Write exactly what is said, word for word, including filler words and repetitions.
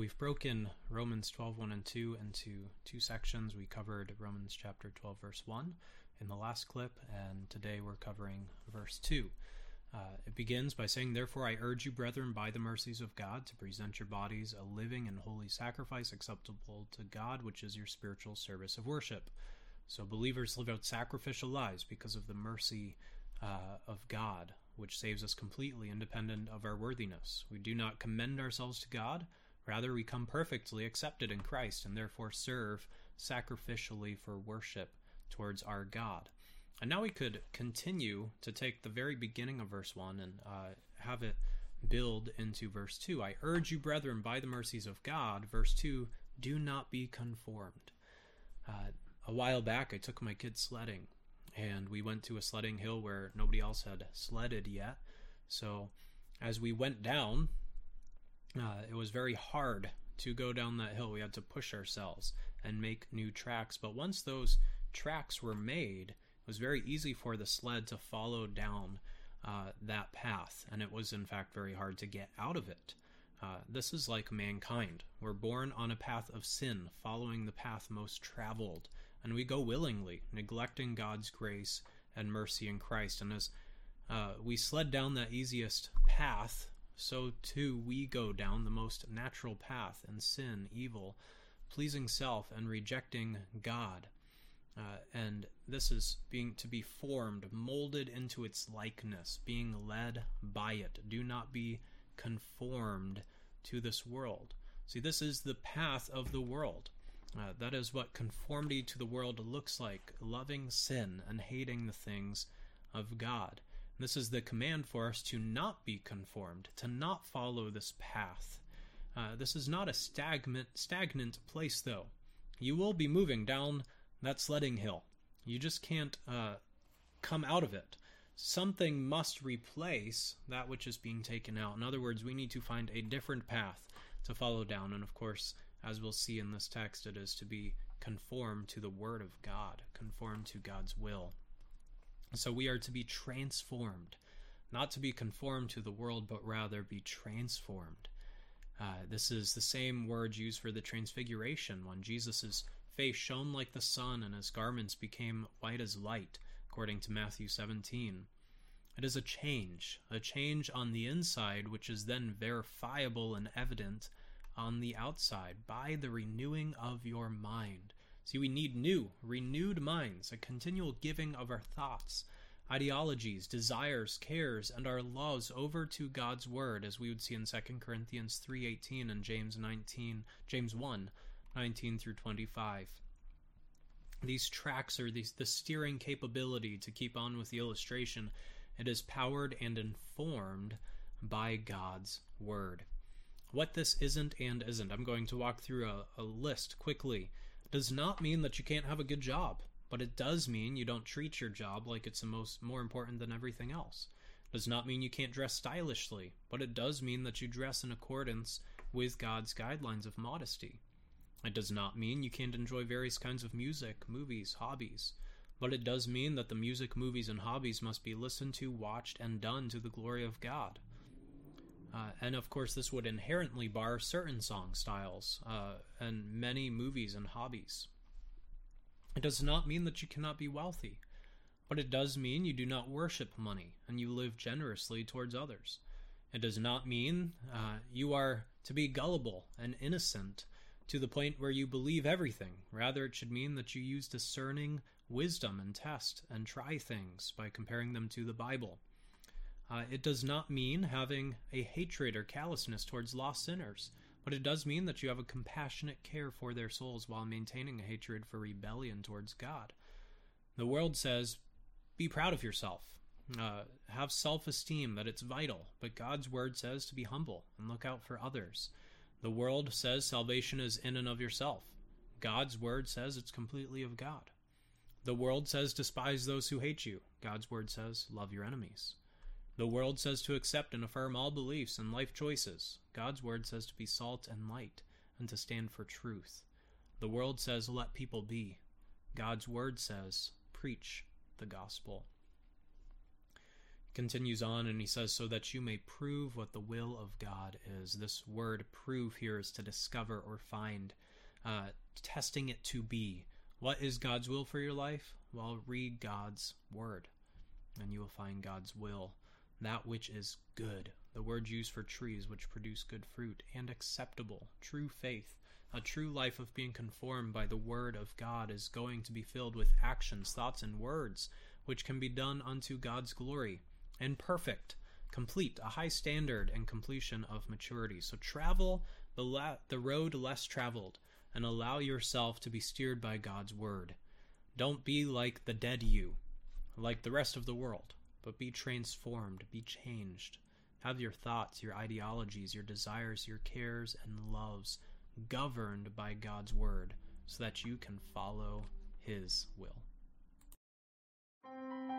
we've broken Romans twelve, one and two into two sections. We covered Romans chapter twelve, verse one in the last clip, and today we're covering verse two. Uh, it begins by saying, "Therefore I urge you, brethren, by the mercies of God, to present your bodies a living and holy sacrifice acceptable to God, which is your spiritual service of worship." So believers live out sacrificial lives because of the mercy uh, of God, which saves us completely independent of our worthiness. We do not commend ourselves to God. Rather, we come perfectly accepted in Christ and therefore serve sacrificially for worship towards our God. And now we could continue to take the very beginning of verse one and uh, have it build into verse two. "I urge you, brethren, by the mercies of God," verse two, "do not be conformed." Uh, a while back, I took my kids sledding, and we went to a sledding hill where nobody else had sledded yet. So as we went down, uh, it was very hard to go down that hill. We had to push ourselves and make new tracks. But once those tracks were made, it was very easy for the sled to follow down uh, that path, and it was in fact very hard to get out of it. Uh, this is like mankind. We're born on a path of sin, following the path most traveled, and we go willingly, neglecting God's grace and mercy in Christ. And as uh, we sled down that easiest path, so too we go down the most natural path in sin, evil, pleasing self, and rejecting God. Uh, and this is being to be formed, molded into its likeness, being led by it. Do not be conformed to this world. See, this is the path of the world. Uh, that is what conformity to the world looks like, loving sin and hating the things of God. And this is the command for us to not be conformed, to not follow this path. Uh, this is not a stagnant, stagnant place, though. You will be moving down that sledding hill. You just can't uh, come out of it. Something must replace that which is being taken out. In other words, we need to find a different path to follow down. And of course, as we'll see in this text, it is to be conformed to the Word of God, conformed to God's will. So we are to be transformed, not to be conformed to the world, but rather be transformed. Uh, this is the same word used for the transfiguration, when Jesus' face shone like the sun and his garments became white as light, according to Matthew seventeen. It is a change, a change on the inside, which is then verifiable and evident on the outside by the renewing of your mind. See, we need new, renewed minds, a continual giving of our thoughts, ideologies, desires, cares, and our loves over to God's Word, as we would see in Second Corinthians three eighteen and James nineteen, James one nineteen through twenty-five. These tracks are these, the steering capability, to keep on with the illustration. It is powered and informed by God's Word. What this isn't and isn't, I'm going to walk through a, a list quickly, does not mean that you can't have a good job, but it does mean you don't treat your job like it's the most more important than everything else. It does not mean you can't dress stylishly, but it does mean that you dress in accordance with God's guidelines of modesty. It does not mean you can't enjoy various kinds of music, movies, hobbies, but it does mean that the music, movies, and hobbies must be listened to, watched, and done to the glory of God. Uh, and of course, this would inherently bar certain song styles uh, and many movies and hobbies. It does not mean that you cannot be wealthy, but it does mean you do not worship money and you live generously towards others. It does not mean uh, you are to be gullible and innocent to the point where you believe everything. Rather, it should mean that you use discerning wisdom and test and try things by comparing them to the Bible. Uh, it does not mean having a hatred or callousness towards lost sinners, but it does mean that you have a compassionate care for their souls while maintaining a hatred for rebellion towards God. The world says, be proud of yourself, uh, have self-esteem, that it's vital, but God's Word says to be humble and look out for others. The world says salvation is in and of yourself. God's Word says it's completely of God. The world says despise those who hate you. God's Word says love your enemies. The world says to accept and affirm all beliefs and life choices. God's Word says to be salt and light and to stand for truth. The world says let people be. God's Word says preach the gospel. Continues on and he says, so that you may prove what the will of God is. This word prove here is to discover or find, uh, testing it to be. What is God's will for your life? Well, read God's word, and you will find God's will, that which is good. The word used for trees which produce good fruit, and acceptable, true faith. A true life of being conformed by the word of God is going to be filled with actions, thoughts, and words, which can be done unto God's glory, and perfect, complete, a high standard and completion of maturity. So travel the la- the road less traveled, and allow yourself to be steered by God's word. Don't be like the dead you, like the rest of the world, but be transformed, be changed. Have your thoughts, your ideologies, your desires, your cares, and loves governed by God's word, so that you can follow his will.